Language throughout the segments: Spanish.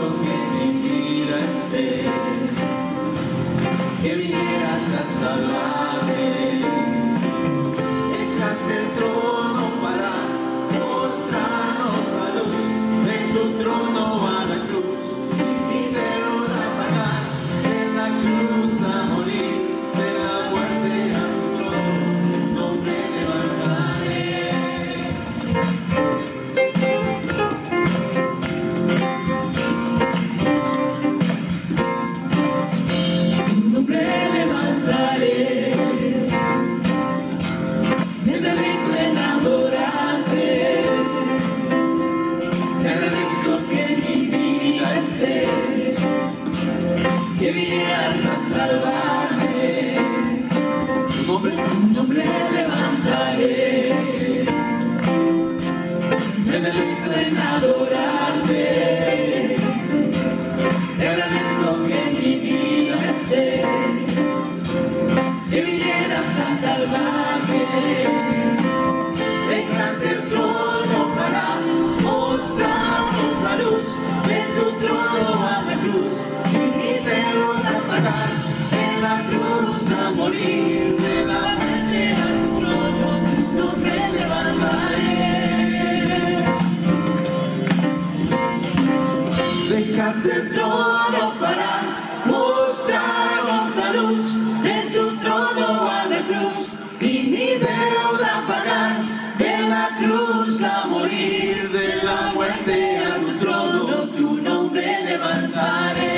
que en mi vida estés, que vinieras a salvarme. Dejaste el trono para mostrarnos la luz, de tu trono a la cruz, mi deuda a pagar, en la cruz a morir, de la muerte a tu trono, tu nombre levantaré. Tu nombre levantaré, me deleito en adorarte. Te agradezco que en mi vida estés, que vinieras a salvarme. Tu nombre levantaré, me deleito en adorarte. Te agradezco que en mi vida estés, que vinieras a salvarme. Dejaste el trono para mostrarnos la luz, de tu trono a la cruz, y mi deuda a pagar, en la cruz a morir, de la muerte a tu trono, tu nombre levantaré. Dejaste el trono para mostrarnos la luz, de tu trono a la cruz, y mi deuda a pagar, de la cruz a morir, de la muerte a tu trono, tu nombre levantaré.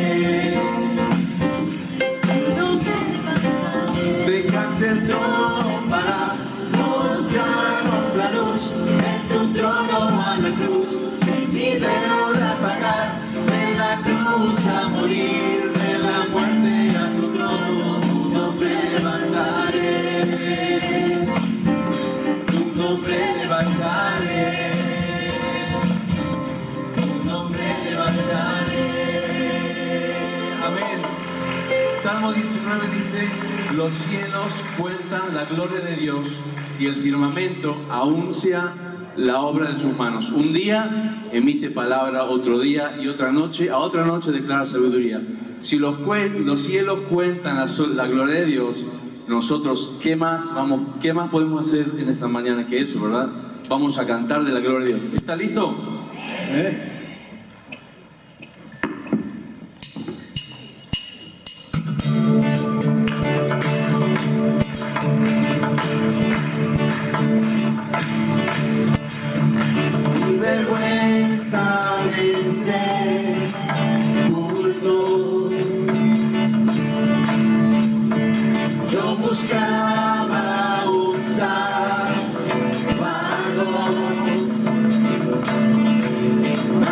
Dejaste el trono para mostrarnos la luz, de tu trono a la cruz, y mi deuda a pagar, de la cruz a morir, de la muerte a tu trono, tu nombre levantaré. Tu nombre levantaré. Tu nombre levantaré. Amén. Salmo 19 dice: los cielos cuentan la gloria de Dios y el firmamento anuncia la obra de sus manos. Un día emite palabra, otro día y otra noche, a otra noche declara sabiduría. Si los cielos cuentan la gloria de Dios, nosotros, ¿qué más podemos hacer en esta mañana que eso, verdad? Vamos a cantar de la gloria de Dios. ¿Está listo? Mi vergüenza vence, culto. Yo buscaba un Salvador,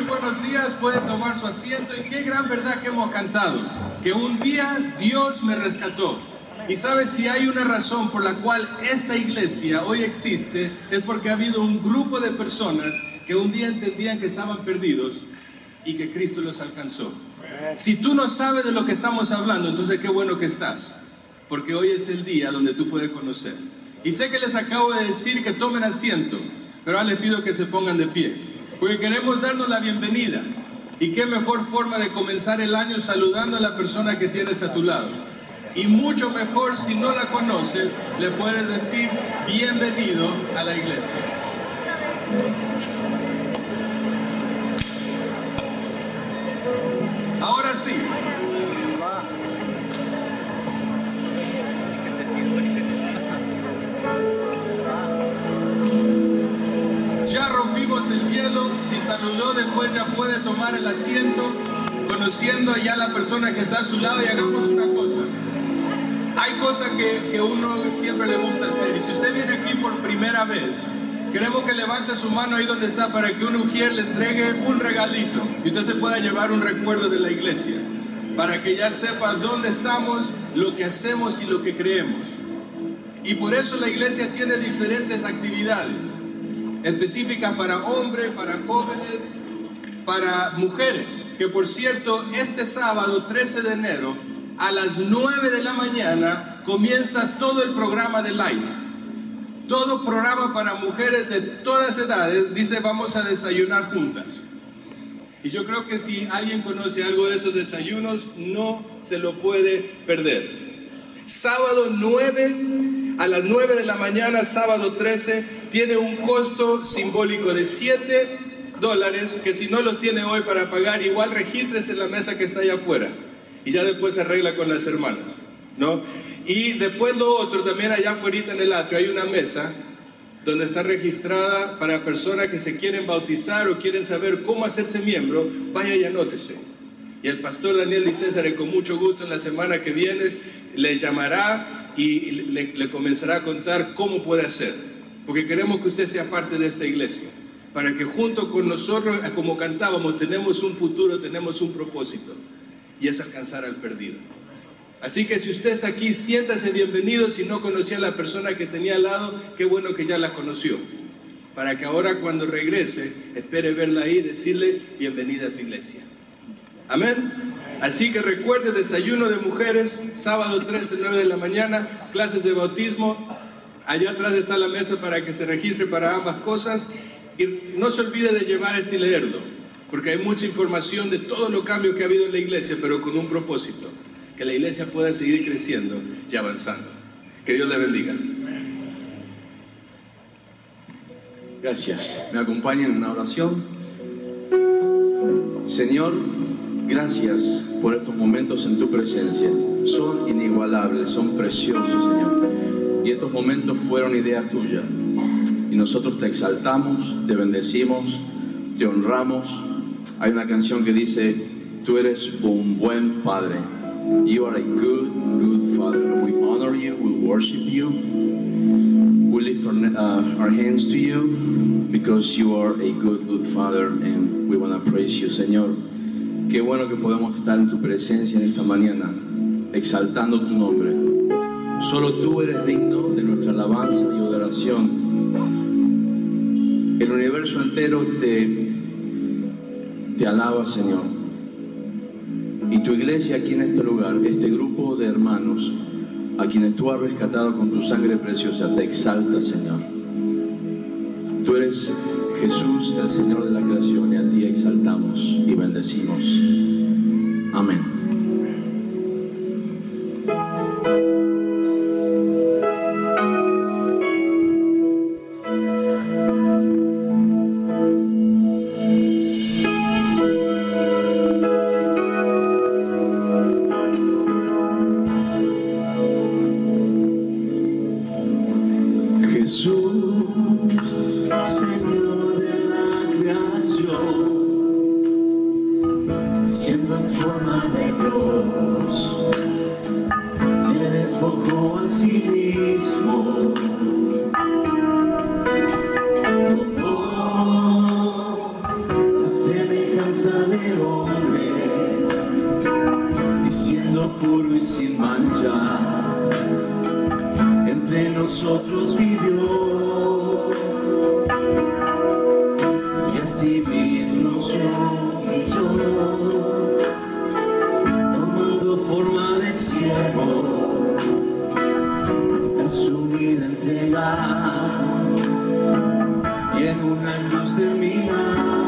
buenos días, puede tomar su asiento y qué gran verdad que hemos cantado, que un día Dios me rescató. Y sabes, si hay una razón por la cual esta iglesia hoy existe, es porque ha habido un grupo de personas que un día entendían que estaban perdidos y que Cristo los alcanzó. Si tú no sabes de lo que estamos hablando, entonces qué bueno que estás, porque hoy es el día donde tú puedes conocer. Y sé que les acabo de decir que tomen asiento, pero ahora les pido que se pongan de pie, porque queremos darnos la bienvenida. Y qué mejor forma de comenzar el año saludando a la persona que tienes a tu lado. Y mucho mejor, si no la conoces, le puedes decir bienvenido a la iglesia. Ahora sí. Ya rompimos el hielo. Si saludó después ya puede tomar el asiento, conociendo ya a la persona que está a su lado, y hagamos una cosa. Hay cosas que uno siempre le gusta hacer, y si usted viene aquí por primera vez, queremos que levante su mano ahí donde está para que un ujier le entregue un regalito y usted se pueda llevar un recuerdo de la iglesia, para que ya sepa dónde estamos, lo que hacemos y lo que creemos. Y por eso la iglesia tiene diferentes actividades específicas para hombres, para jóvenes, para mujeres, que por cierto, este sábado 13 de enero a las 9 de la mañana comienza todo el programa de Life. Todo programa para mujeres de todas edades. Dice, vamos a desayunar juntas. Y yo creo que si alguien conoce algo de esos desayunos, no se lo puede perder. Sábado 9, a las 9 de la mañana, sábado 13, tiene un costo simbólico de $7, que si no los tiene hoy para pagar, igual regístrese en la mesa que está allá afuera. Y ya después se arregla con las hermanas, ¿no? Y después lo otro, también allá afuera en el atrio hay una mesa donde está registrada para personas que se quieren bautizar o quieren saber cómo hacerse miembro. Vaya y anótese. Y el pastor Daniel y César, con mucho gusto, en la semana que viene le llamará y le comenzará a contar cómo puede hacer. Porque queremos que usted sea parte de esta iglesia, para que junto con nosotros, como cantábamos, tenemos un futuro, tenemos un propósito. Y es alcanzar al perdido. Así que si usted está aquí, siéntase bienvenido. Si no conocía a la persona que tenía al lado, qué bueno que ya la conoció, para que ahora cuando regrese, espere verla ahí y decirle bienvenida a tu iglesia. Amén. Así que recuerde, desayuno de mujeres, sábado 13, 9 de la mañana, clases de bautismo. Allá atrás está la mesa para que se registre para ambas cosas. Y no se olvide de llevar y leerlo, porque hay mucha información de todos los cambios que ha habido en la iglesia, pero con un propósito: que la iglesia pueda seguir creciendo y avanzando. Que Dios le bendiga. Gracias. Me acompañan en una oración. Señor, gracias por estos momentos en tu presencia. Son inigualables, son preciosos, Señor. Y estos momentos fueron idea tuya. Y nosotros te exaltamos, te bendecimos, te honramos. Hay una canción que dice, tú eres un buen padre. You are a good, good father. We honor you, we worship you. We lift our hands to you because you are a good, good father, and we want to praise you, Señor. Qué bueno que podemos estar en tu presencia en esta mañana, exaltando tu nombre. Solo tú eres digno de nuestra alabanza y adoración. El universo entero te alaba, Señor. Y tu iglesia aquí en este lugar, este grupo de hermanos a quienes tú has rescatado con tu sangre preciosa, te exalta, Señor. Tú eres Jesús, el Señor de la creación, y a ti exaltamos y bendecimos. Amén. Semejanza semejanza de hombre, y siendo puro y sin mancha, entre nosotros vivió, y así mismo se humilló, tomando forma de siervo, hasta su vida entregar, y en una cruz terminar.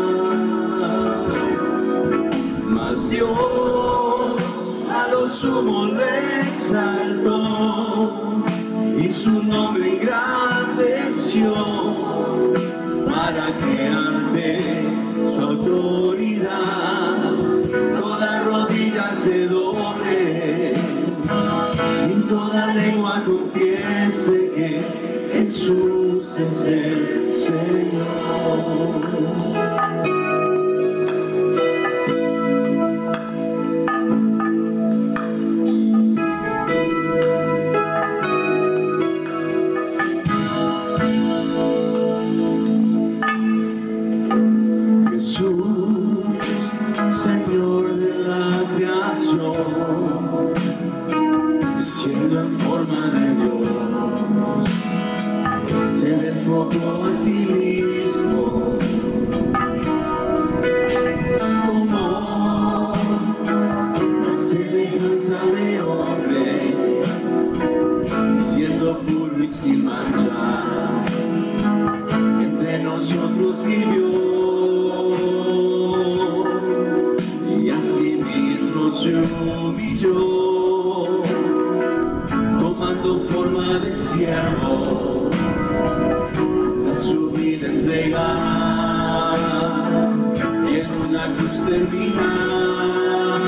Mas Dios a lo sumo le exaltó y su nombre engrandeció, para que ante su autoridad toda rodilla se doble y toda lengua confiese que Jesús es el Señor. Siendo en forma de Dios, se despojó a sí mismo, como la semejanza de hombre, y siendo puro y sin mancha, entre nosotros vivió, y así mismo se humilló, tomando forma de siervo, hasta su vida entregar, y en una cruz terminar.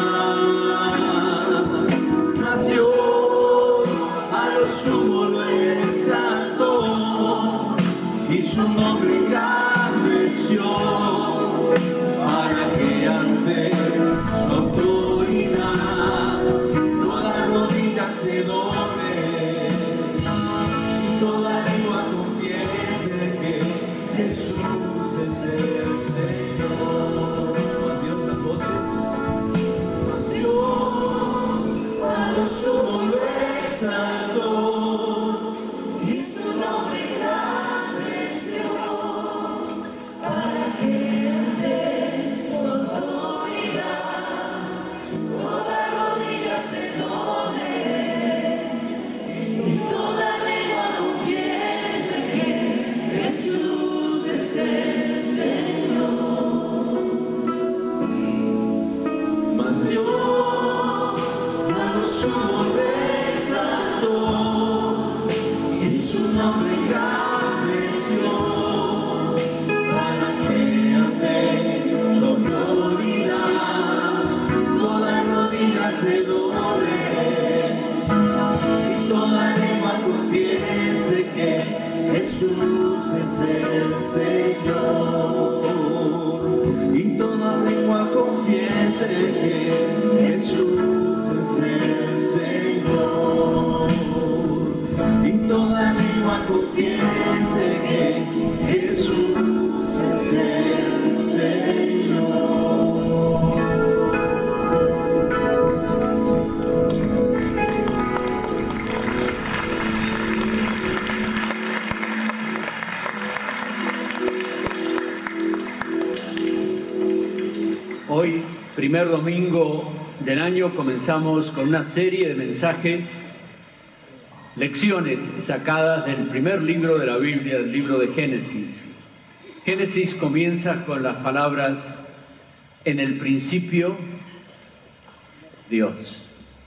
Mas Dios a lo sumo lo exaltó y su nombre engrandeció, para que ante su autoridad toda rodilla se doble y toda lengua confiese que Jesús es el Señor. A Dios las voces. Mas Dios a lo sumo lo exaltó y su nombre engrandeció, para que ante su autoridad toda rodilla se doble y toda lengua confiese que Jesús es el Señor. Mas Dios a lo sumo le exaltó y su nombre engrandeció, para que ante su autoridad toda rodilla se doble y toda lengua confiese que Jesús es el Señor, y toda lengua confiese que Jesús es el Señor, y toda lengua confiese que Jesús es el Señor. Hoy, primer domingo del año, comenzamos con una serie de mensajes, lecciones sacadas del primer libro de la Biblia, el libro de Génesis. Génesis comienza con las palabras: en el principio, Dios.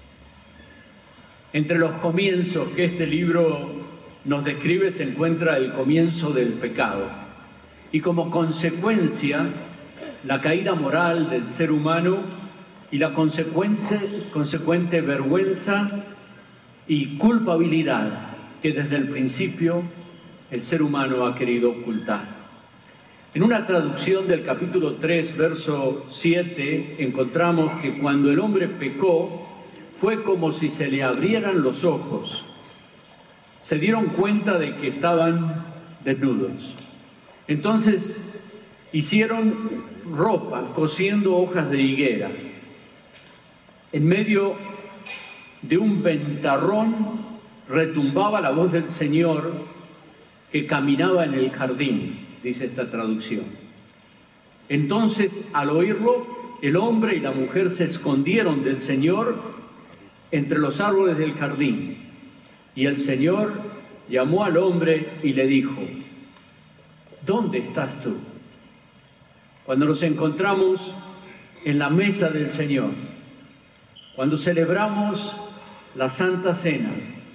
Entre los comienzos que este libro nos describe se encuentra el comienzo del pecado y como consecuencia la caída moral del ser humano y la consecuente vergüenza y culpabilidad que desde el principio el ser humano ha querido ocultar. En una traducción del capítulo 3, verso 7, encontramos que cuando el hombre pecó, fue como si se le abrieran los ojos. Se dieron cuenta de que estaban desnudos. Entonces hicieron ropa cosiendo hojas de higuera. En medio de un ventarrón retumbaba la voz del Señor que caminaba en el jardín, dice esta traducción. Entonces, al oírlo, el hombre y la mujer se escondieron del Señor entre los árboles del jardín. Y el Señor llamó al hombre y le dijo: ¿dónde estás tú? Cuando nos encontramos en la mesa del Señor, cuando celebramos la Santa Cena,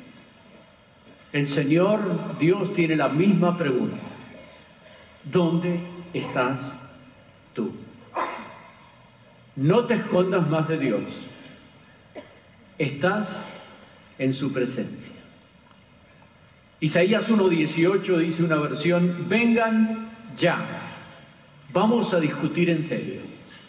el Señor Dios tiene la misma pregunta: ¿dónde estás tú? No te escondas más de Dios. Estás en su presencia. Isaías 1:18 dice una versión: vengan ya, vamos a discutir en serio.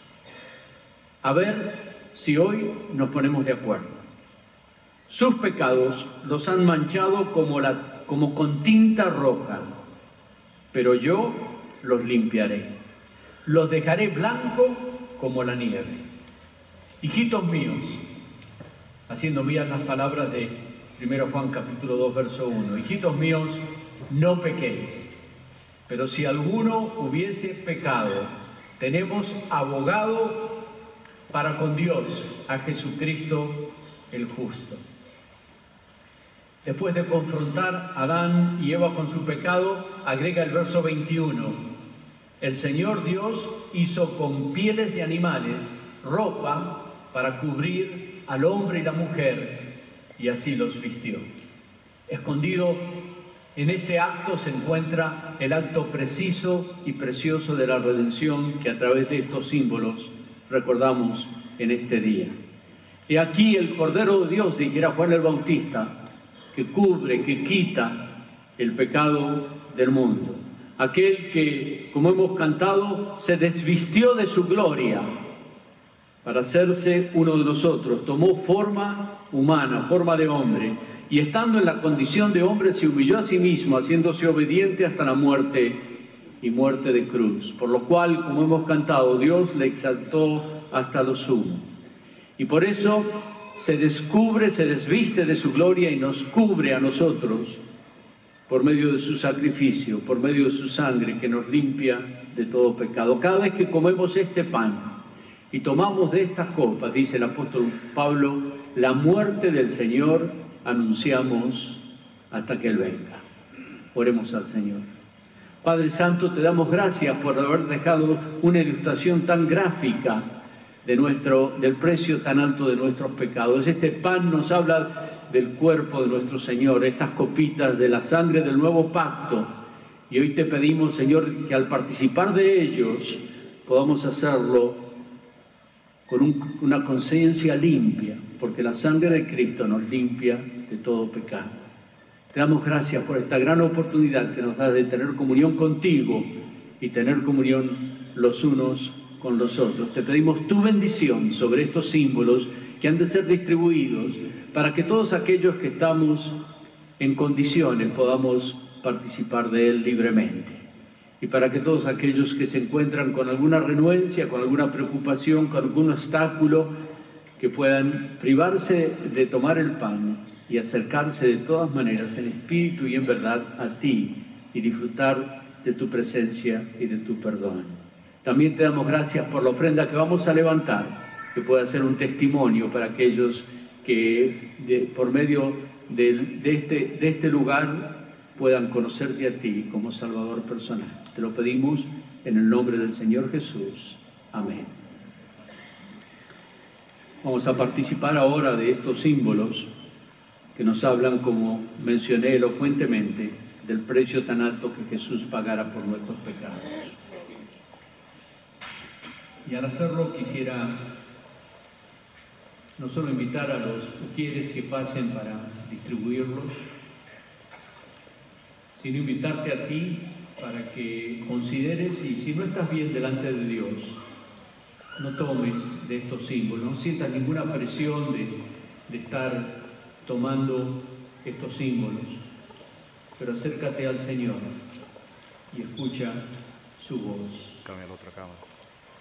A ver si hoy nos ponemos de acuerdo. Sus pecados los han manchado como con tinta roja, pero yo los limpiaré. Los dejaré blanco como la nieve. Hijitos míos, haciendo mías las palabras de 1 Juan capítulo 2, verso 1. Hijitos míos, no pequéis. Pero si alguno hubiese pecado, tenemos abogado para con Dios, a Jesucristo el justo. Después de confrontar a Adán y Eva con su pecado, agrega el verso 21. El Señor Dios hizo con pieles de animales ropa para cubrir al hombre y la mujer, y así los vistió. Escondido en este acto se encuentra el acto preciso y precioso de la redención que a través de estos símbolos recordamos en este día. Y aquí el Cordero de Dios, dijera Juan el Bautista, que cubre, que quita el pecado del mundo. Aquel que, como hemos cantado, se desvistió de su gloria para hacerse uno de nosotros. Tomó forma humana, forma de hombre, y estando en la condición de hombre se humilló a sí mismo, haciéndose obediente hasta la muerte y muerte de cruz. Por lo cual, como hemos cantado, Dios le exaltó hasta lo sumo. Y por eso se descubre, se desviste de su gloria y nos cubre a nosotros por medio de su sacrificio, por medio de su sangre que nos limpia de todo pecado. Cada vez que comemos este pan y tomamos de estas copas, dice el apóstol Pablo, la muerte del Señor anunciamos hasta que Él venga. Oremos al Señor. Padre Santo, te damos gracias por haber dejado una ilustración tan gráfica del precio tan alto de nuestros pecados. Este pan nos habla del cuerpo de nuestro Señor, estas copitas de la sangre del nuevo pacto. Y hoy te pedimos, Señor, que al participar de ellos podamos hacerlo con una conciencia limpia, porque la sangre de Cristo nos limpia de todo pecado. Te damos gracias por esta gran oportunidad que nos da de tener comunión contigo y tener comunión los unos con los otros. Te pedimos tu bendición sobre estos símbolos que han de ser distribuidos para que todos aquellos que estamos en condiciones podamos participar de él libremente, y para que todos aquellos que se encuentran con alguna renuencia, con alguna preocupación, con algún obstáculo, que puedan privarse de tomar el pan y acercarse de todas maneras en espíritu y en verdad a ti y disfrutar de tu presencia y de tu perdón. También te damos gracias por la ofrenda que vamos a levantar, que pueda ser un testimonio para aquellos que por medio de este lugar puedan conocerte a ti como Salvador personal. Te lo pedimos en el nombre del Señor Jesús. Amén. Vamos a participar ahora de estos símbolos que nos hablan, como mencioné elocuentemente, del precio tan alto que Jesús pagara por nuestros pecados. Y al hacerlo quisiera no solo invitar a los mujeres que pasen para distribuirlos, sino invitarte a ti para que consideres, y si no estás bien delante de Dios, no tomes de estos símbolos, no sientas ninguna presión de estar tomando estos símbolos, pero acércate al Señor y escucha su voz. Cambia la otra cámara.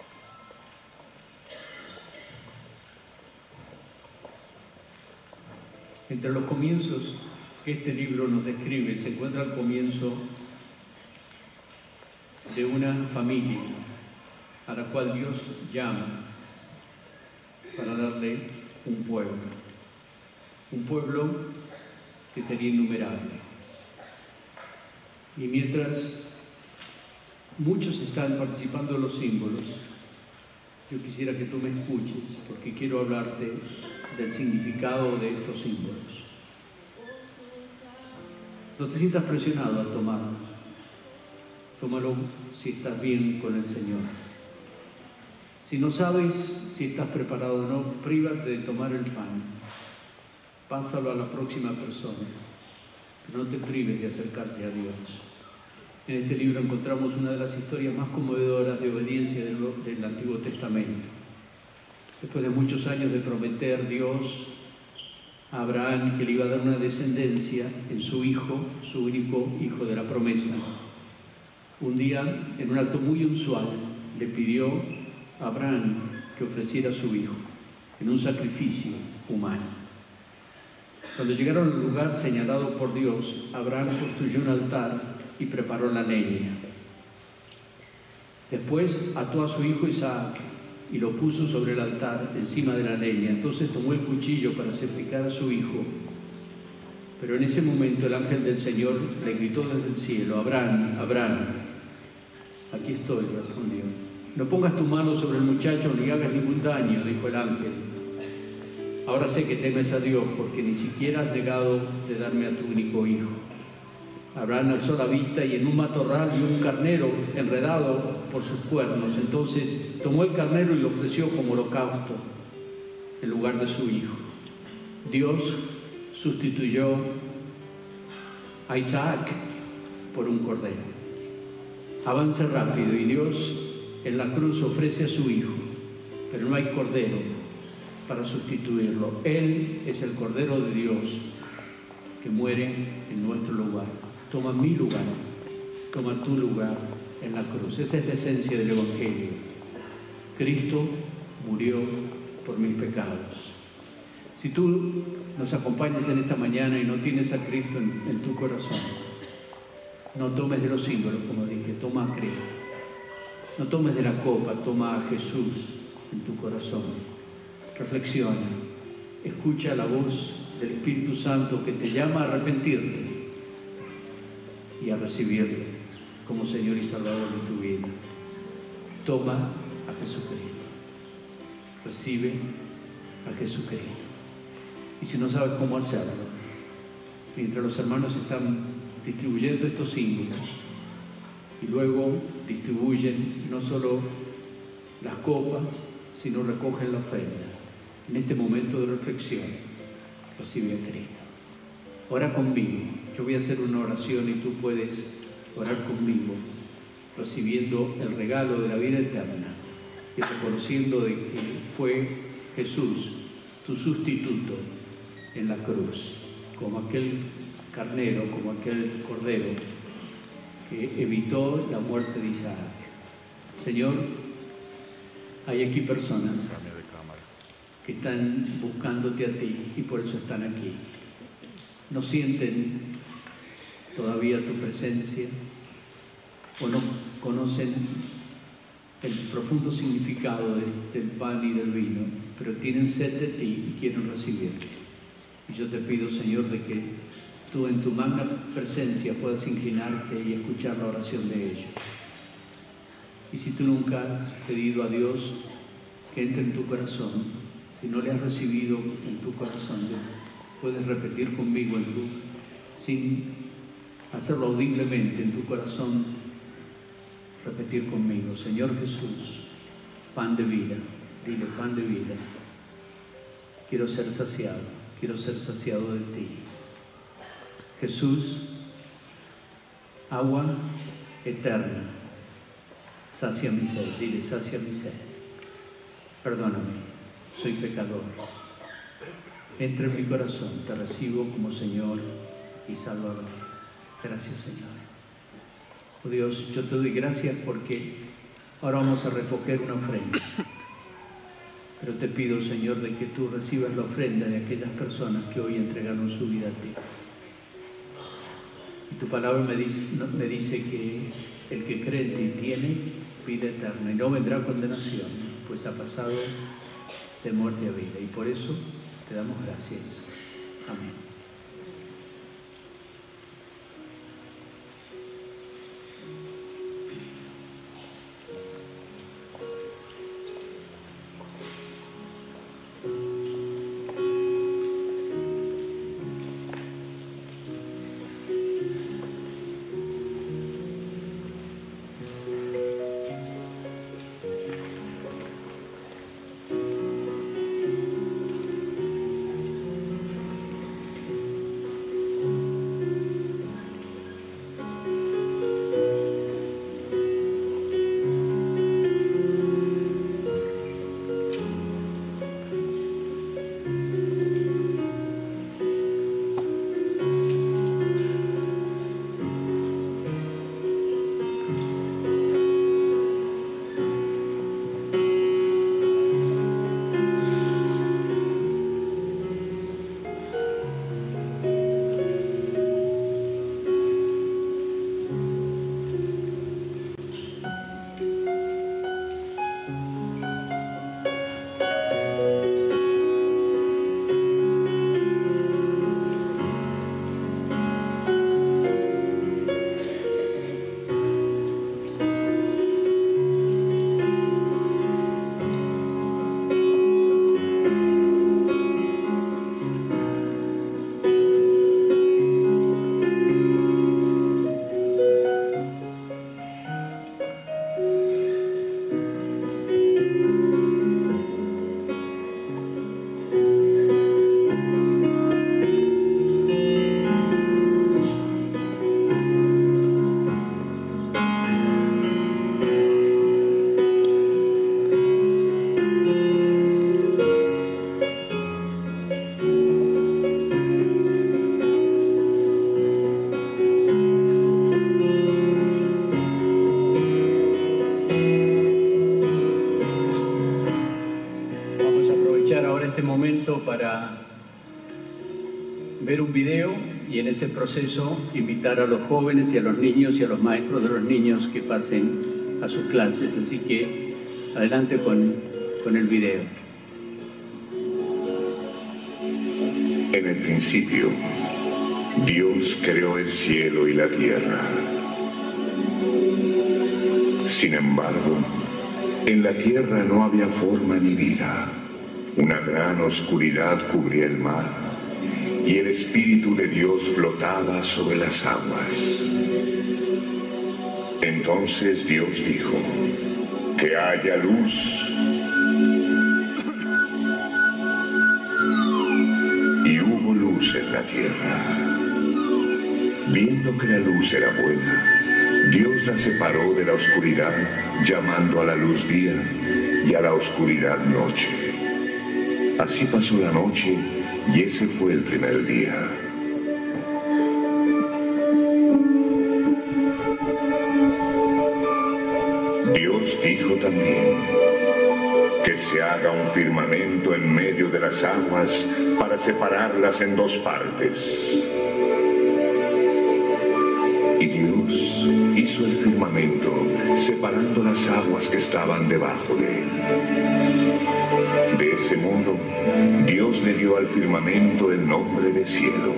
Entre los comienzos que este libro nos describe se encuentra el comienzo de una familia a la cual Dios llama para darle un pueblo que sería innumerable. Y mientras muchos están participando de los símbolos, yo quisiera que tú me escuches, porque quiero hablarte del significado de estos símbolos. No te sientas presionado al tomarlo. Tómalo si estás bien con el Señor. Si no sabes si estás preparado o no, prívate de tomar el pan. Pásalo a la próxima persona. No te prives de acercarte a Dios. En este libro encontramos una de las historias más conmovedoras de obediencia del Antiguo Testamento. Después de muchos años de prometer Dios a Abraham que le iba a dar una descendencia en su hijo, su único hijo de la promesa, un día, en un acto muy usual, le pidió a Abraham que ofreciera a su hijo en un sacrificio humano. Cuando llegaron al lugar señalado por Dios, Abraham construyó un altar y preparó la leña. Después ató a su hijo Isaac y lo puso sobre el altar encima de la leña. Entonces tomó el cuchillo para sacrificar a su hijo. Pero en ese momento el ángel del Señor le gritó desde el cielo: Abraham, Abraham. Aquí estoy, respondió. No pongas tu mano sobre el muchacho ni hagas ningún daño, dijo el ángel. Ahora sé que temes a Dios porque ni siquiera has negado de darme a tu único hijo. Abraham alzó la vista y en un matorral vio un carnero enredado por sus cuernos. Entonces tomó el carnero y lo ofreció como holocausto en lugar de su hijo. Dios sustituyó a Isaac por un cordero. Avance rápido y Dios en la cruz ofrece a su hijo, pero no hay cordero para sustituirlo. Él es el Cordero de Dios que muere en nuestro lugar. Toma mi lugar, toma tu lugar en la cruz. Esa es la esencia del Evangelio. Cristo murió por mis pecados. Si tú nos acompañas en esta mañana y no tienes a Cristo en tu corazón, no tomes de los símbolos, como dije, toma a Cristo. No tomes de la copa, toma a Jesús en tu corazón. Reflexiona, escucha la voz del Espíritu Santo que te llama a arrepentirte y a recibirle como Señor y Salvador de tu vida. Toma a Jesucristo. Recibe a Jesucristo. Y si no sabes cómo hacerlo, mientras los hermanos están distribuyendo estos símbolos y luego distribuyen no solo las copas, sino recogen la ofrenda, en este momento de reflexión, recibe a Cristo. Ora conmigo. Yo voy a hacer una oración y tú puedes orar conmigo, recibiendo el regalo de la vida eterna y reconociendo de que fue Jesús tu sustituto en la cruz, como aquel carnero, como aquel cordero que evitó la muerte de Isaac. Señor, hay aquí personas que están buscándote a ti y por eso están aquí. No sienten todavía tu presencia o no conocen el profundo significado del pan y del vino, pero tienen sed de ti y quieren recibirte. Y yo te pido, Señor, de que tú en tu magna presencia puedas inclinarte y escuchar la oración de ellos. Y si tú nunca has pedido a Dios que entre en tu corazón, si no le has recibido en tu corazón, puedes repetir conmigo sin hacerlo audiblemente en tu corazón, repetir conmigo: Señor Jesús, pan de vida. Dile: pan de vida. Quiero ser saciado de ti. Jesús, agua eterna, sacia mi sed. Dile: sacia mi sed. Perdóname, soy pecador. Entra en mi corazón, te recibo como Señor y Salvador. Gracias, Señor. Oh Dios, yo te doy gracias porque ahora vamos a recoger una ofrenda. Pero te pido, Señor, de que tú recibas la ofrenda de aquellas personas que hoy entregaron su vida a ti. Y tu palabra me dice que el que cree en ti tiene vida eterna y no vendrá condenación, pues ha pasado de muerte a vida. Y por eso te damos gracias. Amén. Para ver un video y en ese proceso invitar a los jóvenes y a los niños y a los maestros de los niños que pasen a sus clases. Así que adelante con el video. En el principio, Dios creó el cielo y la tierra. Sin embargo, en la tierra no había forma ni vida. Una gran oscuridad cubría el mar, y el Espíritu de Dios flotaba sobre las aguas. Entonces Dios dijo: que haya luz. Y hubo luz en la tierra. Viendo que la luz era buena, Dios la separó de la oscuridad, llamando a la luz día y a la oscuridad noche. Así pasó la noche, y ese fue el primer día. Dios dijo también: que se haga un firmamento en medio de las aguas para separarlas en dos partes. Y Dios hizo el firmamento, separando las aguas que estaban debajo de él. De ese modo, Dios le dio al firmamento el nombre de cielo.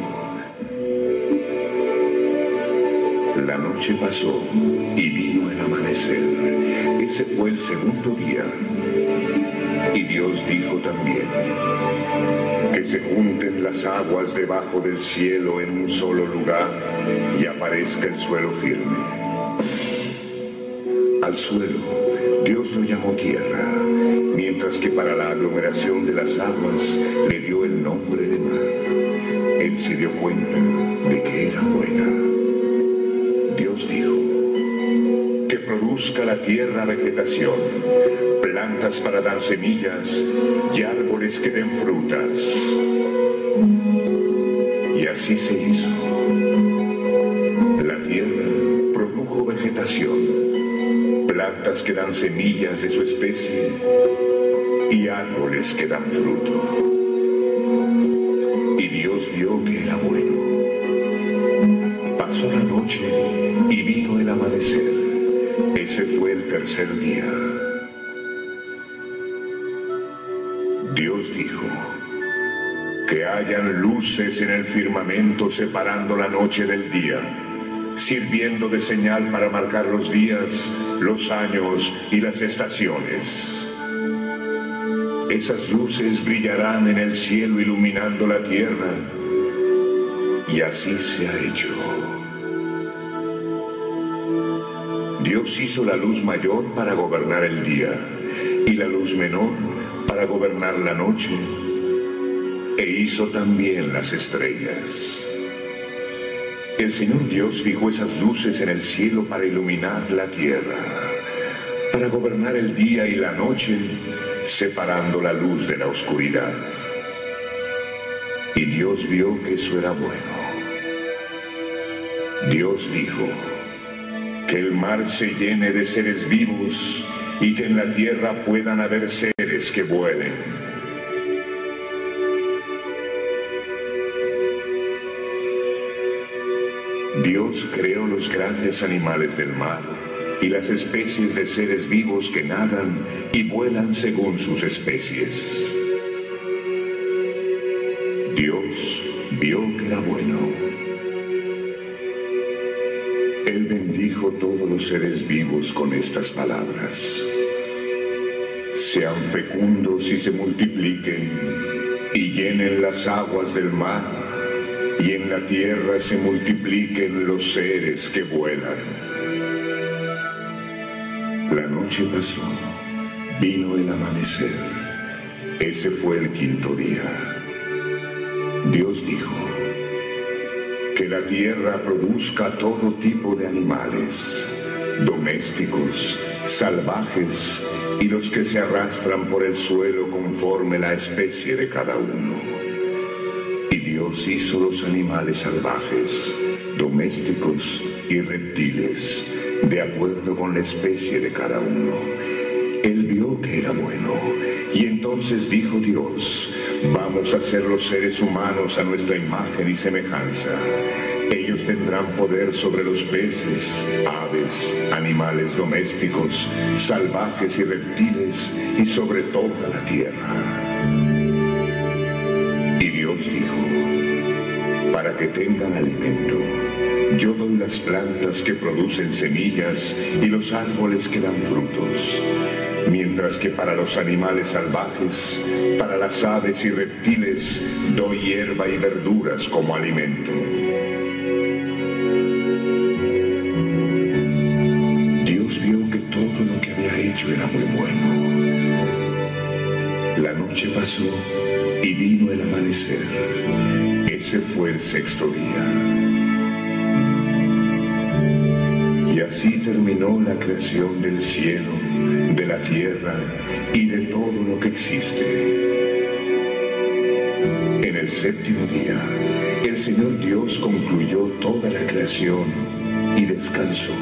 La noche pasó y vino el amanecer. Ese fue el segundo día. Y Dios dijo también: que se junten las aguas debajo del cielo en un solo lugar y aparezca el suelo firme. Al suelo Dios lo llamó tierra, mientras que para la aglomeración de las aguas le dio el nombre de mar. Él se dio cuenta de que era buena. Dios dijo: que produzca la tierra vegetación, plantas para dar semillas y árboles que den frutas. Y así se hizo. La tierra produjo vegetación, plantas que dan semillas de su especie y árboles que dan fruto. Y Dios vio que era bueno. Pasó la noche y vino el amanecer. Ese fue el tercer día. Dios dijo: que hayan luces en el firmamento separando la noche del día, sirviendo de señal para marcar los días, los años y las estaciones. Esas luces brillarán en el cielo iluminando la tierra, y así se ha hecho. Dios hizo la luz mayor para gobernar el día, y la luz menor para gobernar la noche, e hizo también las estrellas. El Señor Dios fijó esas luces en el cielo para iluminar la tierra, para gobernar el día y la noche, separando la luz de la oscuridad. Y Dios vio que eso era bueno. Dios dijo: que el mar se llene de seres vivos y que en la tierra puedan haber seres que vuelen. Dios creó los grandes animales del mar y las especies de seres vivos que nadan y vuelan según sus especies. Dios vio que era bueno. Él bendijo todos los seres vivos con estas palabras: sean fecundos y se multipliquen, y llenen las aguas del mar, y en la tierra se multipliquen los seres que vuelan. La noche pasó, vino el amanecer. Ese fue el quinto día. Dios dijo: que la tierra produzca todo tipo de animales, domésticos, salvajes y los que se arrastran por el suelo conforme la especie de cada uno. Y Dios hizo los animales salvajes, domésticos y reptiles, de acuerdo con la especie de cada uno. Él vio que era bueno, y entonces dijo Dios: vamos a hacer los seres humanos a nuestra imagen y semejanza. Ellos tendrán poder sobre los peces, aves, animales domésticos, salvajes y reptiles, y sobre toda la tierra. Y Dios dijo: para que tengan alimento, yo doy las plantas que producen semillas y los árboles que dan frutos, mientras que para los animales salvajes, para las aves y reptiles, doy hierba y verduras como alimento. Dios vio que todo lo que había hecho era muy bueno. La noche pasó y vino el amanecer. Ese fue el sexto día. Y así terminó la creación del cielo, de la tierra y de todo lo que existe. En el séptimo día, el Señor Dios concluyó toda la creación y descansó.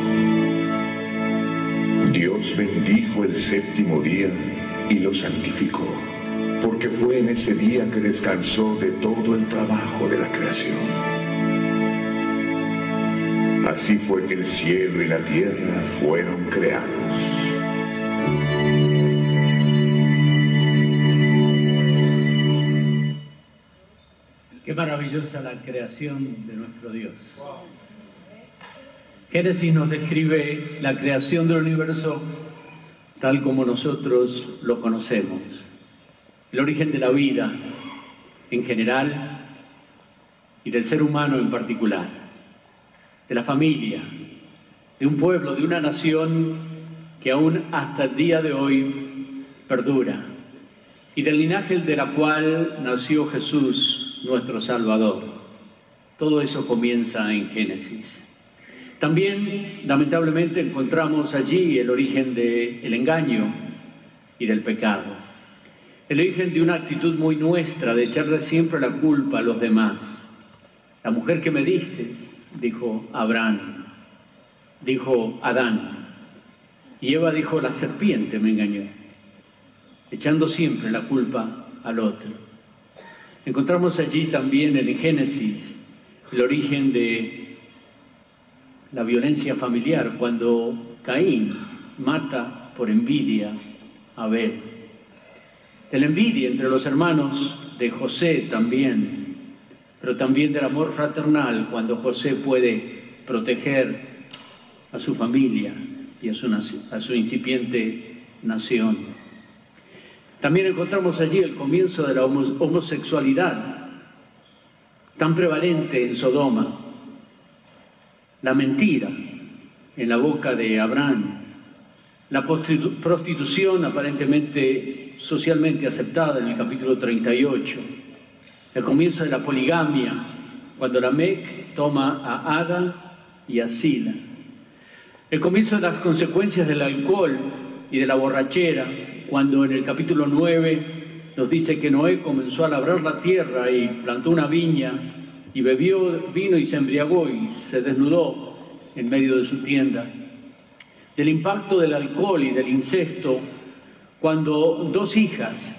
Dios bendijo el séptimo día y lo santificó, porque fue en ese día que descansó de todo el trabajo de la creación. Así fue que el cielo y la tierra fueron creados. Qué maravillosa la creación de nuestro Dios. Génesis nos describe la creación del universo tal como nosotros lo conocemos. El origen de la vida en general y del ser humano en particular, de la familia, de un pueblo, de una nación que aún hasta el día de hoy perdura, y del linaje de la cual nació Jesús, nuestro Salvador. Todo eso comienza en Génesis. También, lamentablemente, encontramos allí el origen del engaño y del pecado. El origen de una actitud muy nuestra de echarle siempre la culpa a los demás. La mujer que me diste, dijo Abraham, dijo Adán. Y Eva dijo, la serpiente me engañó. echando siempre la culpa al otro. Encontramos allí también en el Génesis el origen de la violencia familiar, cuando Caín mata por envidia a Abel. De la envidia entre los hermanos de José también, pero también del amor fraternal cuando José puede proteger a su familia y a su incipiente nación. También encontramos allí el comienzo de la homosexualidad, tan prevalente en Sodoma, la mentira en la boca de Abraham, la prostitución aparentemente socialmente aceptada en el capítulo 38, el comienzo de la poligamia, cuando Lamec toma a Ada y a Sila, el comienzo de las consecuencias del alcohol y de la borrachera, cuando en el capítulo 9 nos dice que Noé comenzó a labrar la tierra y plantó una viña y bebió vino y se embriagó y se desnudó en medio de su tienda. Del impacto del alcohol y del incesto, cuando dos hijas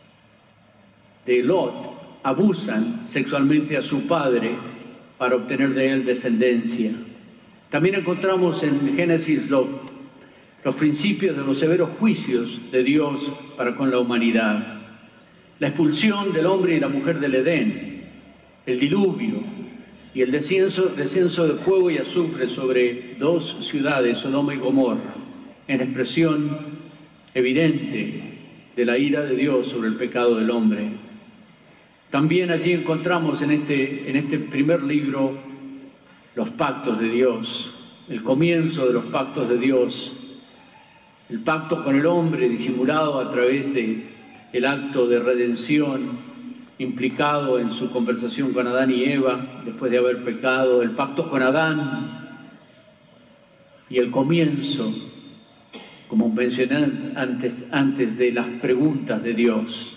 de Lot abusan sexualmente a su padre para obtener de él descendencia. También encontramos en Génesis los principios de los severos juicios de Dios para con la humanidad. La expulsión del hombre y la mujer del Edén, el diluvio y el descenso de fuego y azufre sobre dos ciudades, Sodoma y Gomorra, en expresión evidente de la ira de Dios sobre el pecado del hombre. También allí encontramos en este primer libro los pactos de Dios, el comienzo de los pactos de Dios, el pacto con el hombre disimulado a través del acto de redención implicado en su conversación con Adán y Eva después de haber pecado, el pacto con Adán y el comienzo, como mencioné antes de las preguntas de Dios.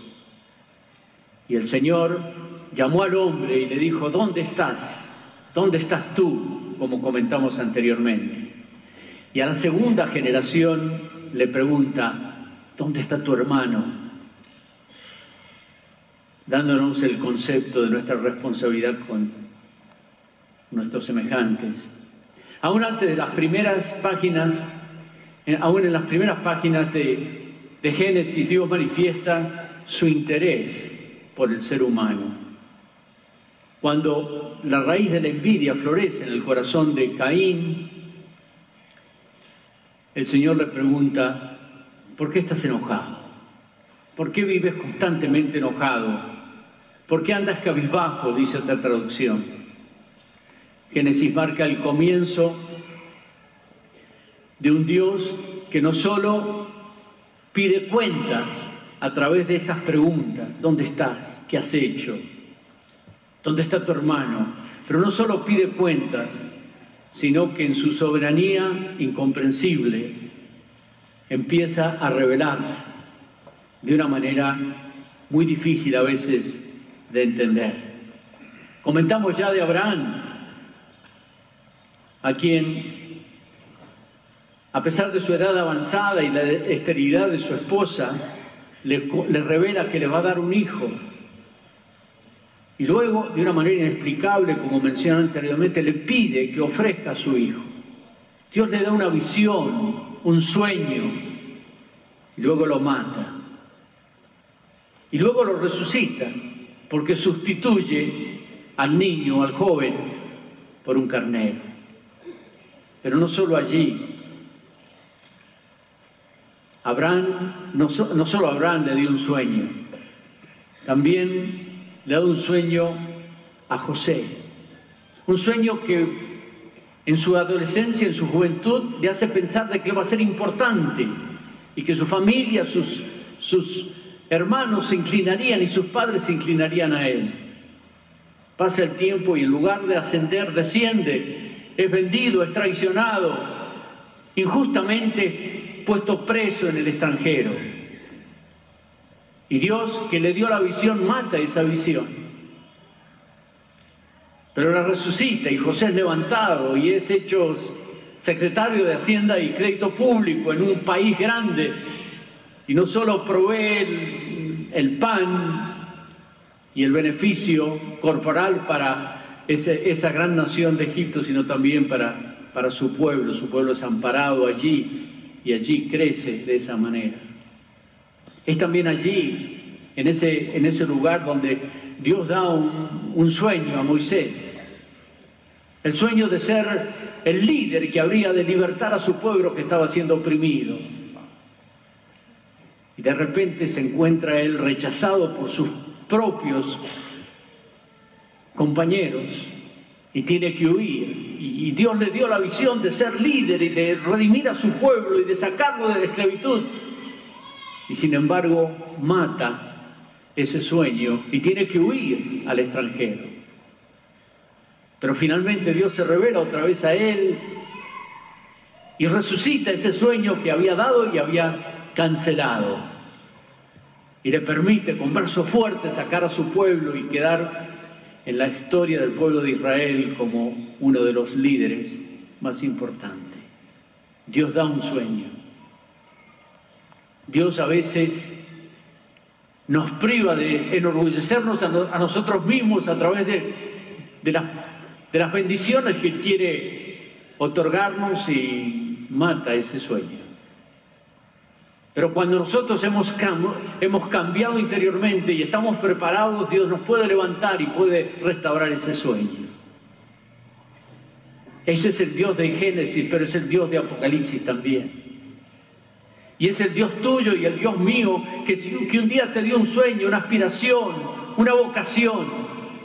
Y el Señor llamó al hombre y le dijo: ¿dónde estás? ¿Dónde estás tú? Como comentamos anteriormente. Y a la segunda generación le pregunta: ¿dónde está tu hermano? Dándonos el concepto de nuestra responsabilidad con nuestros semejantes. Aún antes de las primeras páginas, aún en las primeras páginas de Génesis, Dios manifiesta su interés por el ser humano. Cuando la raíz de la envidia florece en el corazón de Caín, el Señor le pregunta: ¿por qué estás enojado? ¿Por qué vives constantemente enojado? ¿Por qué andas cabizbajo?, dice otra traducción. Génesis marca el comienzo de un Dios que no solo pide cuentas a través de estas preguntas: ¿dónde estás? ¿Qué has hecho? ¿Dónde está tu hermano? Pero no solo pide cuentas, sino que en su soberanía incomprensible empieza a revelarse de una manera muy difícil a veces de entender. Comentamos ya de Abraham, a quien, a pesar de su edad avanzada y la esterilidad de su esposa, le revela que le va a dar un hijo. Y luego, de una manera inexplicable, como mencioné anteriormente, le pide que ofrezca a su hijo. Dios le da una visión, un sueño, y luego lo mata. Y luego lo resucita, porque sustituye al niño, al joven, por un carnero. Pero no solo allí. No solo Abraham le dio un sueño, también le ha dado un sueño a José. Un sueño que en su adolescencia, en su juventud, le hace pensar de que va a ser importante y que su familia, sus hermanos se inclinarían y sus padres se inclinarían a él. Pasa el tiempo y en lugar de ascender, desciende, es vendido, es traicionado, injustamente puesto preso en el extranjero. Y Dios, que le dio la visión, mata esa visión. Pero la resucita y José es levantado y es hecho secretario de Hacienda y Crédito Público en un país grande Y no solo provee el pan y el beneficio corporal para esa gran nación de Egipto, sino también para su pueblo. Su pueblo es amparado allí y allí crece de esa manera. Es también allí, en ese lugar donde Dios da un sueño a Moisés. El sueño de ser el líder que habría de libertar a su pueblo que estaba siendo oprimido. Y de repente se encuentra él rechazado por sus propios compañeros y tiene que huir. Y Dios le dio la visión de ser líder y de redimir a su pueblo y de sacarlo de la esclavitud. Y sin embargo mata ese sueño y tiene que huir al extranjero. Pero finalmente Dios se revela otra vez a él y resucita ese sueño que había dado y había cancelado. Y le permite con verso fuerte sacar a su pueblo y quedar en la historia del pueblo de Israel como uno de los líderes más importantes. Dios da un sueño. Dios a veces nos priva de enorgullecernos a nosotros mismos a través de las bendiciones que quiere otorgarnos y mata ese sueño. Pero cuando nosotros hemos cambiado interiormente y estamos preparados, Dios nos puede levantar y puede restaurar ese sueño. Ese es el Dios de Génesis, pero es el Dios de Apocalipsis también. Y es el Dios tuyo y el Dios mío que un día te dio un sueño, una aspiración, una vocación.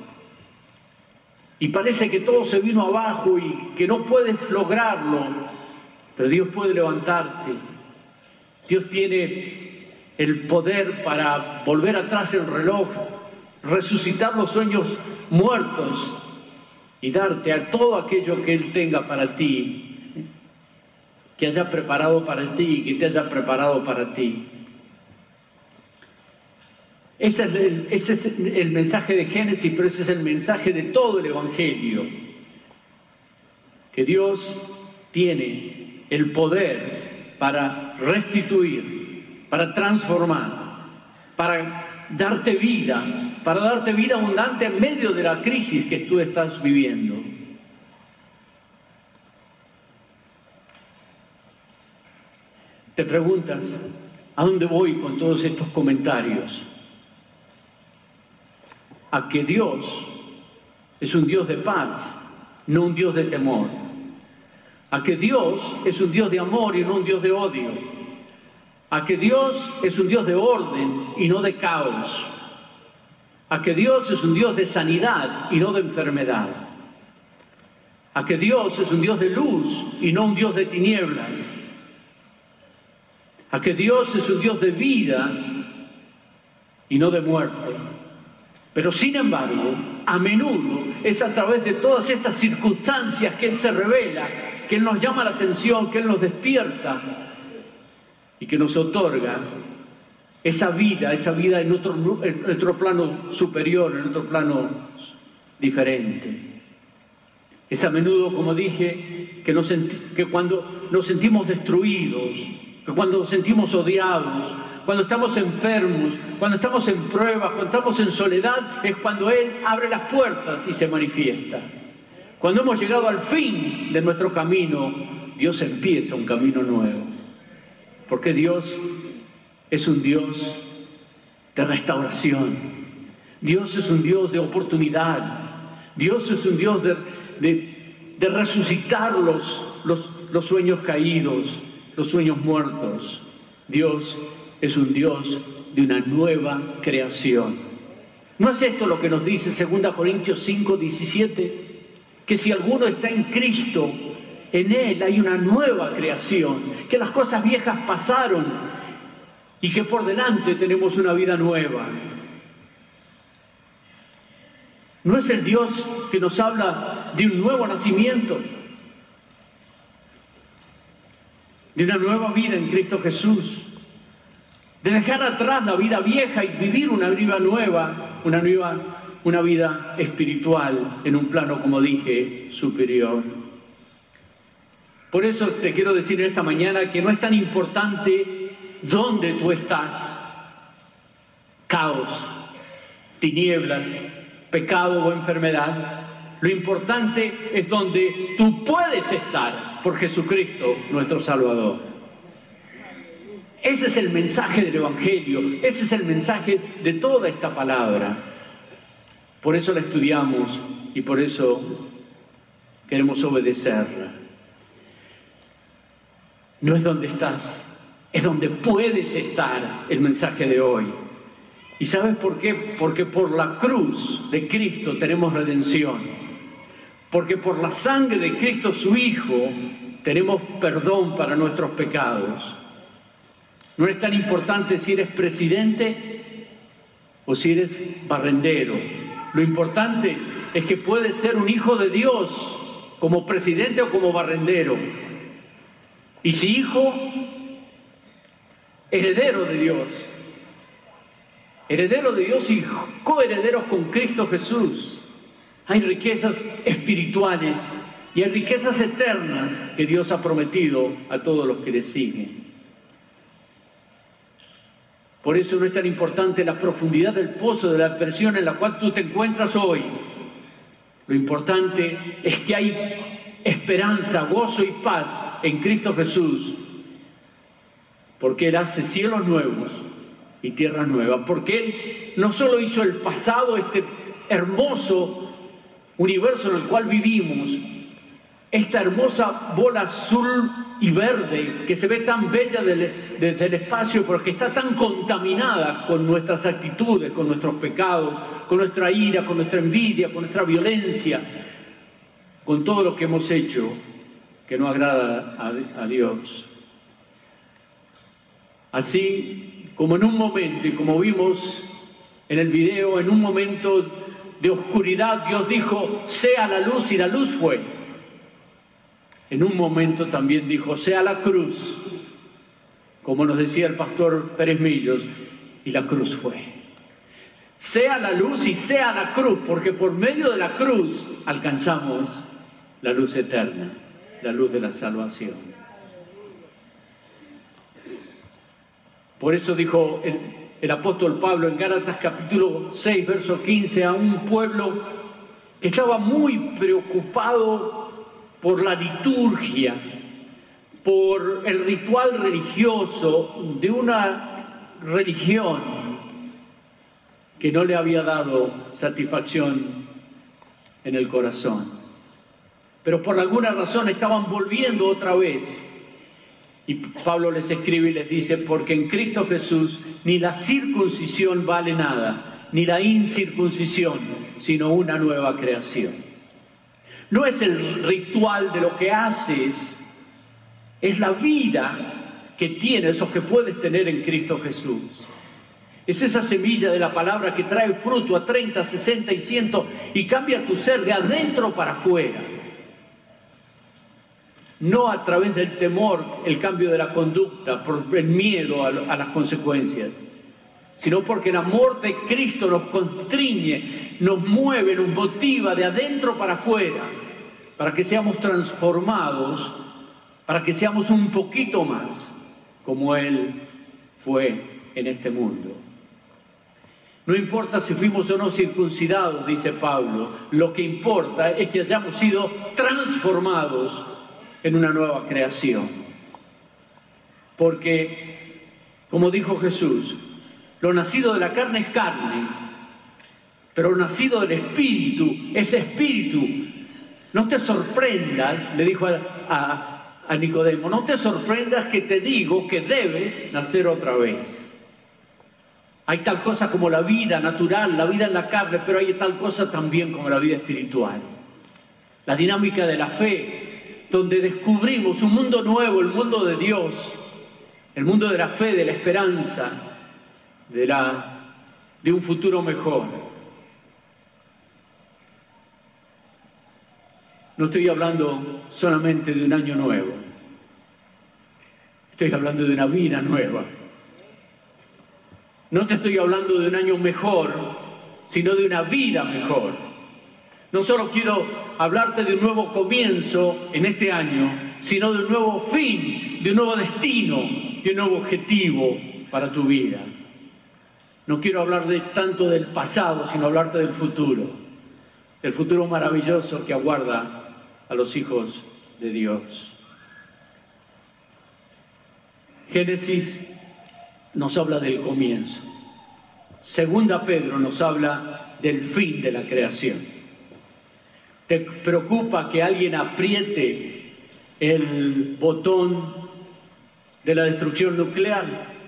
Y parece que todo se vino abajo y que no puedes lograrlo, pero Dios puede levantarte. Dios tiene el poder para volver atrás el reloj, resucitar los sueños muertos y darte a todo aquello que Él tenga para ti, que haya preparado para ti, que te haya preparado para ti. Ese es el mensaje de Génesis, pero ese es el mensaje de todo el Evangelio. Que Dios tiene el poder para restituir, para transformar, para darte vida abundante en medio de la crisis que tú estás viviendo. Te preguntas, ¿a dónde voy con todos estos comentarios? A que Dios es un Dios de paz, no un Dios de temor. A que Dios es un Dios de amor y no un Dios de odio. A que Dios es un Dios de orden y no de caos. A que Dios es un Dios de sanidad y no de enfermedad. A que Dios es un Dios de luz y no un Dios de tinieblas. A que Dios es un Dios de vida y no de muerte. Pero sin embargo, a menudo es a través de todas estas circunstancias que Él se revela, que Él nos llama la atención, que Él nos despierta y que nos otorga esa vida en otro plano superior, en otro plano diferente. Es a menudo, como dije, que cuando nos sentimos destruidos, que cuando nos sentimos odiados, cuando estamos enfermos, cuando estamos en pruebas, cuando estamos en soledad, es cuando Él abre las puertas y se manifiesta. Cuando hemos llegado al fin de nuestro camino, Dios empieza un camino nuevo. Porque Dios es un Dios de restauración. Dios es un Dios de oportunidad. Dios es un Dios de resucitar los sueños caídos, los sueños muertos. Dios es un Dios de una nueva creación. ¿No es esto lo que nos dice 2 Corintios 5:17? Que si alguno está en Cristo, en Él hay una nueva creación, que las cosas viejas pasaron y que por delante tenemos una vida nueva. ¿No es el Dios que nos habla de un nuevo nacimiento? De una nueva vida en Cristo Jesús. De dejar atrás la vida vieja y vivir una vida nueva, una vida espiritual en un plano, como dije, superior. Por eso te quiero decir en esta mañana que no es tan importante dónde tú estás. Caos, tinieblas, pecado o enfermedad. Lo importante es donde tú puedes estar por Jesucristo, nuestro Salvador. Ese es el mensaje del Evangelio, ese es el mensaje de toda esta palabra. Por eso la estudiamos y por eso queremos obedecerla. No es donde estás, es donde puedes estar el mensaje de hoy. ¿Y sabes por qué? Porque por la cruz de Cristo tenemos redención. Porque por la sangre de Cristo, su Hijo, tenemos perdón para nuestros pecados. No es tan importante si eres presidente o si eres barrendero. Lo importante es que puedes ser un hijo de Dios como presidente o como barrendero. Y si hijo, heredero de Dios. Heredero de Dios y coherederos con Cristo Jesús. Hay riquezas espirituales y hay riquezas eternas que Dios ha prometido a todos los que le siguen. Por eso no es tan importante la profundidad del pozo de la presión en la cual tú te encuentras hoy. Lo importante es que hay esperanza, gozo y paz en Cristo Jesús, porque Él hace cielos nuevos y tierras nuevas, porque Él no solo hizo el pasado, este hermoso universo en el cual vivimos, esta hermosa bola azul y verde que se ve tan bella desde el espacio, pero que está tan contaminada con nuestras actitudes, con nuestros pecados, con nuestra ira, con nuestra envidia, con nuestra violencia, con todo lo que hemos hecho que no agrada a Dios. Así como en un momento, y como vimos en el video, en un momento de oscuridad, Dios dijo, sea la luz, y la luz fue. En un momento también dijo, sea la cruz, como nos decía el pastor Pérez Millos, y la cruz fue. Sea la luz y sea la cruz, porque por medio de la cruz alcanzamos la luz eterna, la luz de la salvación. Por eso dijo el apóstol Pablo en Gálatas capítulo 6, verso 15, a un pueblo que estaba muy preocupado por la liturgia, por el ritual religioso de una religión que no le había dado satisfacción en el corazón. Pero por alguna razón estaban volviendo otra vez. Y Pablo les escribe y les dice, porque en Cristo Jesús ni la circuncisión vale nada, ni la incircuncisión, sino una nueva creación. No es el ritual de lo que haces, es la vida que tienes o que puedes tener en Cristo Jesús. Es esa semilla de la palabra que trae fruto a 30, 60 y 100 y cambia tu ser de adentro para afuera. No a través del temor, el cambio de la conducta, por el miedo a las consecuencias, sino porque el amor de Cristo nos constriñe, nos mueve, nos motiva de adentro para afuera, para que seamos transformados, para que seamos un poquito más como Él fue en este mundo. No importa si fuimos o no circuncidados, dice Pablo, lo que importa es que hayamos sido transformados en una nueva creación. Porque, como dijo Jesús, lo nacido de la carne es carne, pero lo nacido del Espíritu es espíritu. No te sorprendas, le dijo a Nicodemo, no te sorprendas que te digo que debes nacer otra vez. Hay tal cosa como la vida natural, la vida en la carne, pero hay tal cosa también como la vida espiritual. La dinámica de la fe, donde descubrimos un mundo nuevo, el mundo de Dios, el mundo de la fe, de la esperanza, de un futuro mejor. No estoy hablando solamente de un año nuevo, estoy hablando de una vida nueva. No te estoy hablando de un año mejor, sino de una vida mejor. No solo quiero hablarte de un nuevo comienzo en este año, sino de un nuevo fin, de un nuevo destino, tiene un nuevo objetivo para tu vida. No quiero hablar tanto del pasado, sino hablarte del futuro maravilloso que aguarda a los hijos de Dios. Génesis nos habla del comienzo. Segunda Pedro nos habla del fin de la creación. ¿Te preocupa que alguien apriete el botón de la destrucción nuclear?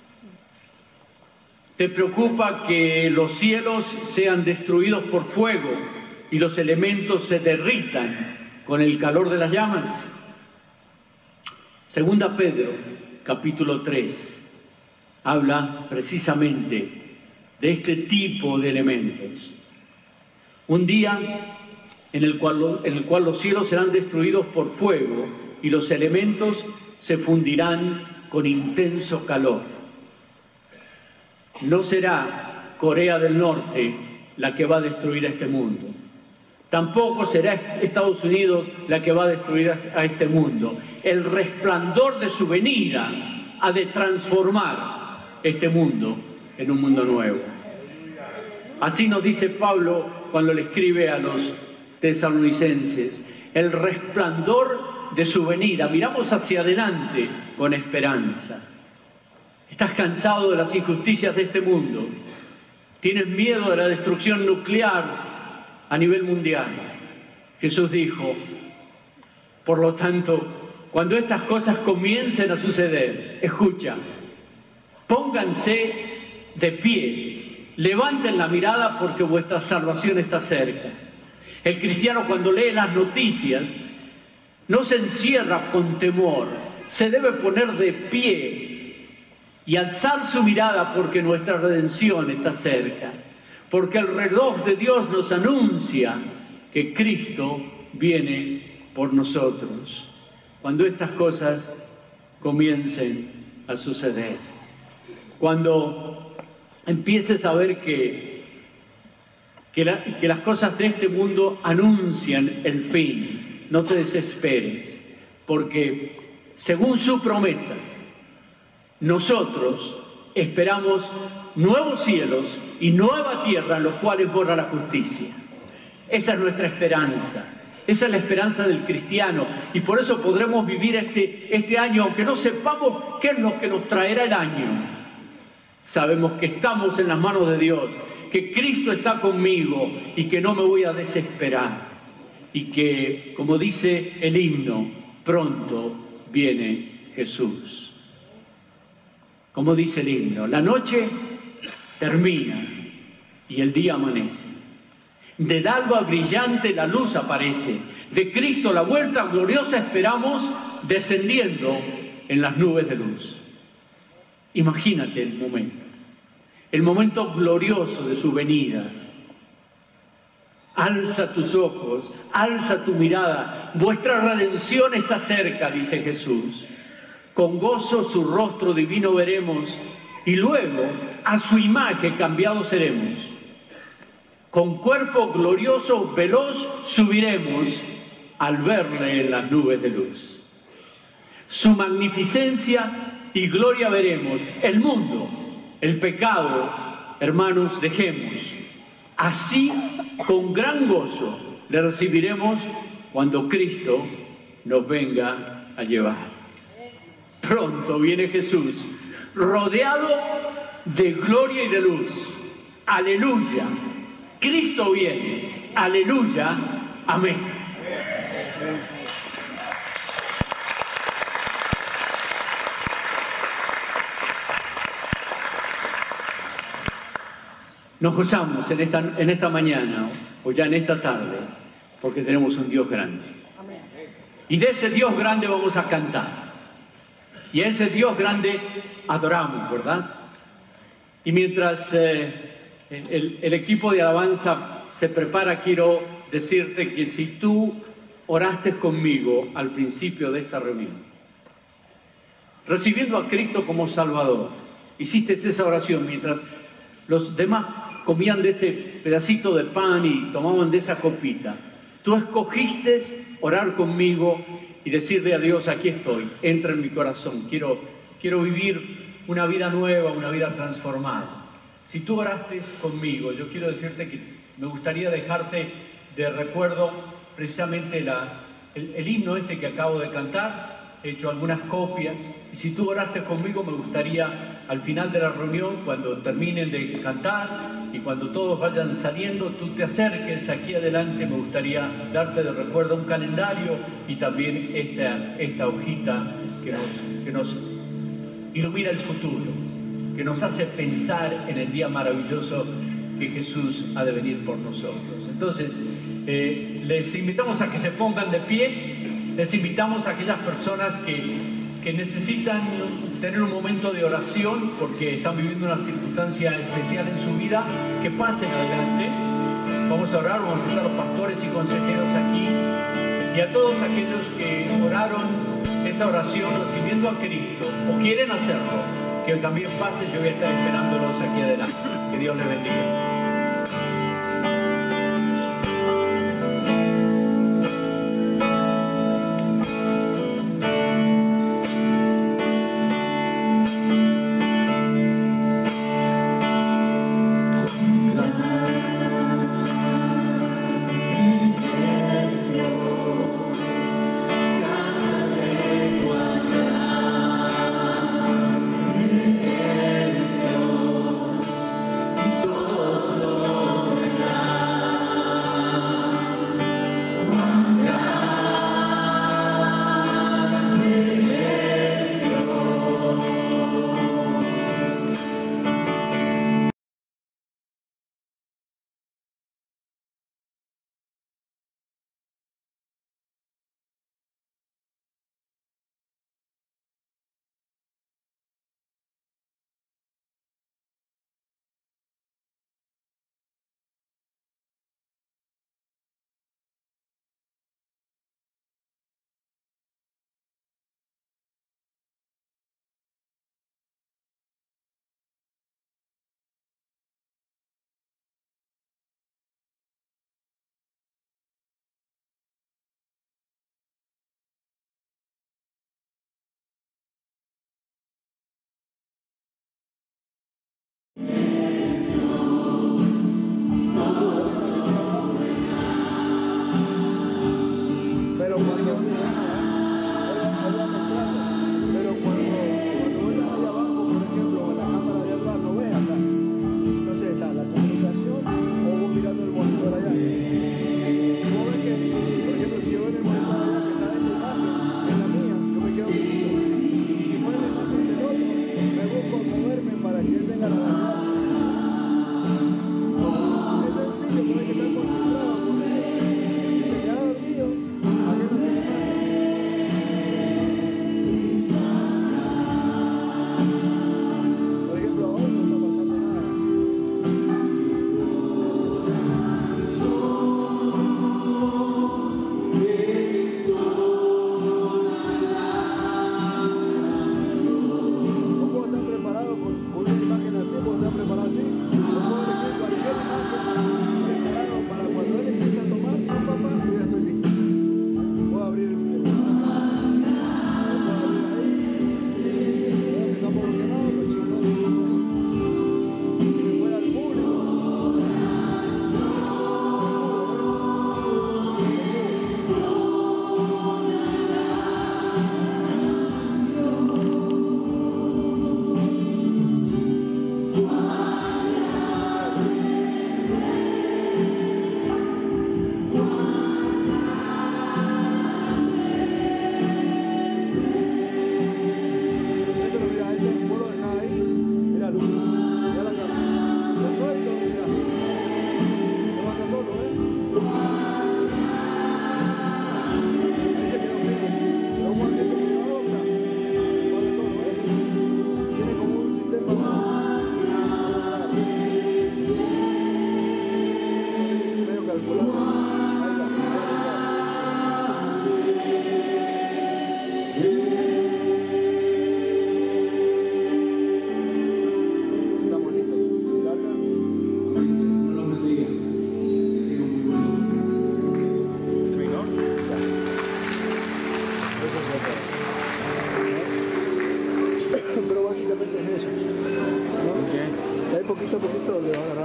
¿Te preocupa que los cielos sean destruidos por fuego y los elementos se derritan con el calor de las llamas? Segunda Pedro, capítulo 3, habla precisamente de este tipo de elementos. Un día en el cual los cielos serán destruidos por fuego y los elementos se fundirán con intenso calor. No será Corea del Norte la que va a destruir a este mundo. Tampoco será Estados Unidos la que va a destruir a este mundo. El resplandor de su venida ha de transformar este mundo en un mundo nuevo. Así nos dice Pablo cuando le escribe a los tesalonicenses. El resplandor de su venida. Miramos hacia adelante con esperanza. ¿Estás cansado de las injusticias de este mundo? ¿Tienes miedo de la destrucción nuclear a nivel mundial? Jesús dijo, por lo tanto, cuando estas cosas comiencen a suceder, escucha, pónganse de pie, levanten la mirada porque vuestra salvación está cerca. El cristiano cuando lee las noticias no se encierra con temor, se debe poner de pie y alzar su mirada porque nuestra redención está cerca, porque el reloj de Dios nos anuncia que Cristo viene por nosotros. Cuando estas cosas comiencen a suceder, cuando empieces a ver que las cosas de este mundo anuncian el fin, no te desesperes, porque según su promesa, nosotros esperamos nuevos cielos y nueva tierra en los cuales mora la justicia. Esa es nuestra esperanza. Esa es la esperanza del cristiano. Y por eso podremos vivir este año, aunque no sepamos qué es lo que nos traerá el año. Sabemos que estamos en las manos de Dios, que Cristo está conmigo y que no me voy a desesperar. Y que, como dice el himno, pronto viene Jesús. Como dice el himno, la noche termina y el día amanece. Del alba brillante la luz aparece. De Cristo la vuelta gloriosa esperamos descendiendo en las nubes de luz. Imagínate el momento glorioso de su venida. Alza tus ojos, alza tu mirada. Vuestra redención está cerca, dice Jesús. Con gozo su rostro divino veremos y luego a su imagen cambiados seremos. Con cuerpo glorioso, veloz, subiremos al verle en las nubes de luz. Su magnificencia y gloria veremos. El mundo, el pecado, hermanos, dejemos. Así, con gran gozo, le recibiremos cuando Cristo nos venga a llevar. Pronto viene Jesús, rodeado de gloria y de luz. Aleluya. Cristo viene. Aleluya. Amén. Nos gozamos en esta mañana o ya en esta tarde porque tenemos un Dios grande. Y de ese Dios grande vamos a cantar. Y a ese Dios grande adoramos, ¿verdad? Y mientras el equipo de alabanza se prepara, quiero decirte que si tú oraste conmigo al principio de esta reunión, recibiendo a Cristo como Salvador, hiciste esa oración mientras los demás comían de ese pedacito de pan y tomaban de esa copita, tú escogiste orar conmigo y decirle a Dios, aquí estoy, entra en mi corazón, quiero quiero vivir una vida nueva, una vida transformada. Si tú oraste conmigo, yo quiero decirte que me gustaría dejarte de recuerdo precisamente el himno este que acabo de cantar. He hecho algunas copias, y si tú oraste conmigo, me gustaría al final de la reunión, cuando terminen de cantar y cuando todos vayan saliendo, tú te acerques aquí adelante. Me gustaría darte de recuerdo un calendario y también esta hojita que nos ilumina el futuro, que nos hace pensar en el día maravilloso que Jesús ha de venir por nosotros. Entonces, les invitamos a que se pongan de pie. Les invitamos a aquellas personas que necesitan tener un momento de oración porque están viviendo una circunstancia especial en su vida, que pasen adelante. Vamos a orar, vamos a estar los pastores y consejeros aquí. Y a todos aquellos que oraron esa oración recibiendo a Cristo o quieren hacerlo, que también pasen. Yo voy a estar esperándolos aquí adelante. Que Dios les bendiga. Todos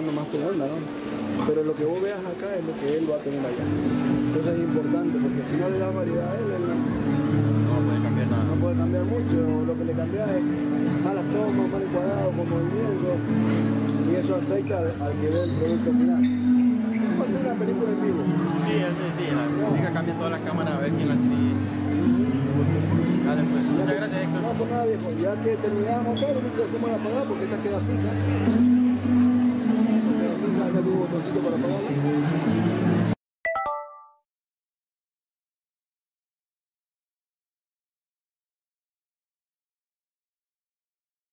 nomás tu onda, ¿no? Pero lo que vos veas acá es lo que él va a tener allá. Entonces es importante, porque si no le das variedad a él no puede cambiar nada. No puede cambiar mucho, lo que le cambia es malas tomas, mal encuadrado, con movimiento, y eso afecta al que ve el producto final. Va a ser una película en vivo. Sí, la técnica cambia todas las cámaras a ver quién la dirige. Dale, pues. Muchas gracias, Héctor. No, por nada, viejo. Ya que terminamos acá, lo único que hacemos es apagar porque esta queda fija. Esta queda fija, acá tuvo botoncito para apagarla.